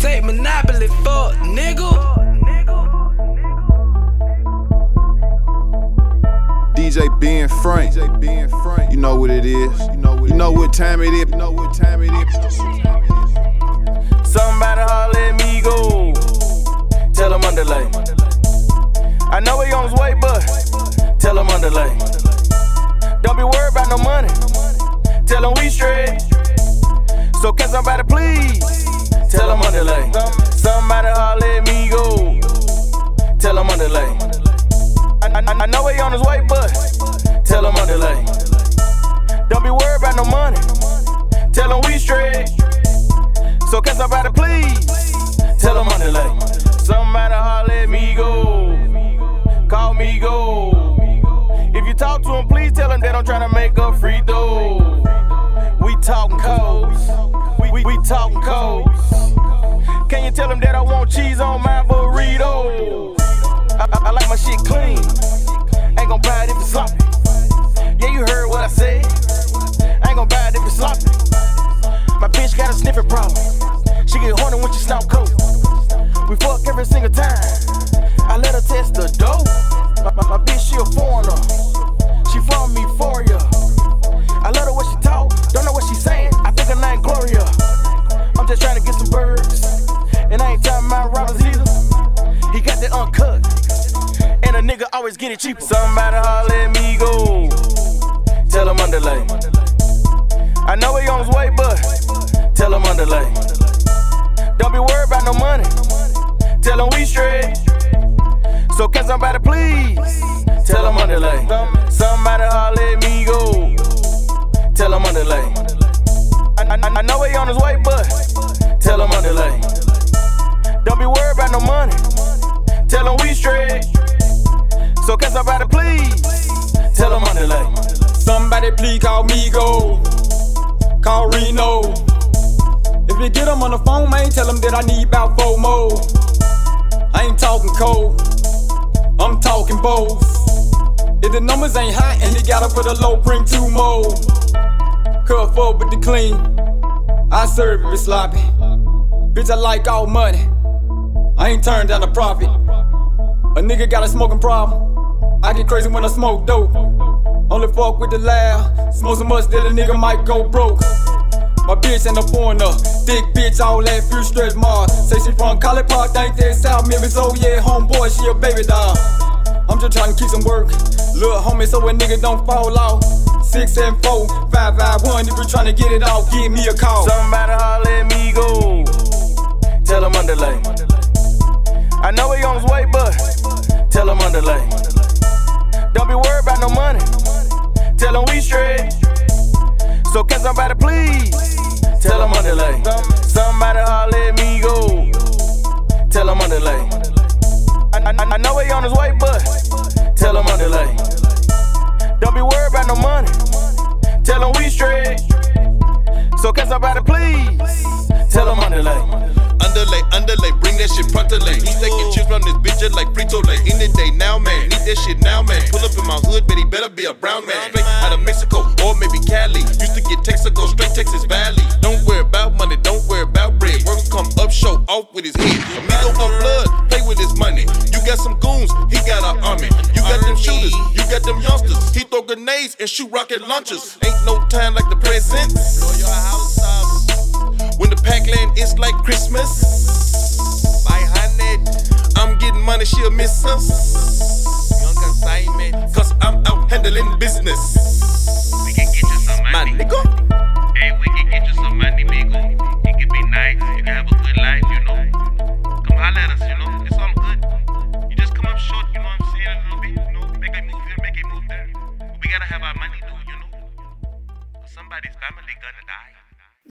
take Monopoly, fuck, nigga. DJ Ben Frank, you know what it is. You know what time it is. Somebody holler at me, go. Tell him underlay. I know he on his way, but tell him underlay. Don't be worried about no money. Tell him we straight. So can somebody please tell him underlay. Somebody holler at me, go. Tell him underlay. I know he on his way, but tell him underlay. Don't be worried about no money. Tell him we straight. So can somebody please tell him underlay. Somebody holler at me, go. Call me, go. If you talk to him, please tell him that I'm tryna make up free throw. We talking codes. We talking codes. Can you tell him that I want cheese on my burrito? I like my shit clean. Ain't gon' buy it if it's sloppy. Yeah, you heard what I said. Ain't gon' buy it if it's sloppy. My bitch got a sniffing problem. She get horny when she snout coat. We fuck every single time. I let her test the dough. My bitch, she a foreigner. She from me for ya. I love her when she talk. Don't know what she saying. I think her name Gloria. I'm just trying to get some birds. And I ain't talking about robbers either. He got that uncut. And a nigga always get it cheaper. Somebody holler at me, go. Tell him underlay. I know he on his way, but tell him underlay. Don't be worried about no money. Tell him we straight. So can somebody please tell him underlay. Somebody holler at me, go. Tell him underlay. I know he on his way, but tell him underlay. Don't be worried about no money. Tell him we straight. So can somebody please tell him underlay. Somebody please call me, go. Call Reno. If you get him on the phone, man, tell him that I need about 4 more. I ain't talking cold, I'm talking both. If the numbers ain't hot and they gotta put a low, bring 2 more. Cut forward with the clean, I serve it with sloppy. Bitch, I like all money, I ain't turned down a profit. A nigga got a smoking problem, I get crazy when I smoke dope. Only fuck with the loud, smoke so much that a nigga might go broke. My bitch ain't a foreigner, thick bitch, all that few stretch marks. Say she from College Park, think that South Memphis, oh yeah, homeboy, she a baby doll. I'm just trying to keep some work, little homie, so a nigga don't fall off. 674 551, if you trying to get it off, give me a call. Somebody holler at me, go. Tell him underlay. I know he on his way, but tell him underlay. Don't be worried about no money. Tell him we straight. So can somebody please tell him underlay. Somebody holler at me, go. Tell him underlay. I know he on his way, but tell him underlay. Don't be worried about no money. Tell him we straight. So can somebody please tell him underlay. Underlay, bring that shit prontolay. He's taking chips from this bitch just like Frito-Lay. In the day now, man, need that shit now, man. Pull up in my hood, but he better be a brown man. Straight out of Mexico, or maybe Cali. Used to get Texaco, straight Texas Valley. Don't worry about money, don't worry about bread. Work come up, show off with his head. Amigo on blood, play with his money. You got some goons, he got an army. You got them shooters, you got them youngsters. He throw grenades and shoot rocket launchers. Ain't no time like the present. When the pack land, it's like Christmas. By 100, I'm getting money, she'll miss us. Young consignment, cause I'm out handling business. We can get you some money, my nigga. Hey, we can get you some money, migo. It can be nice, you can have a good life, you know. Come holler at us, you know, it's all good. You just come up short, you know what I'm saying, a little bit, you know. Make a move here, make a move there. We gotta have our money, though, you know. Somebody's family gonna die.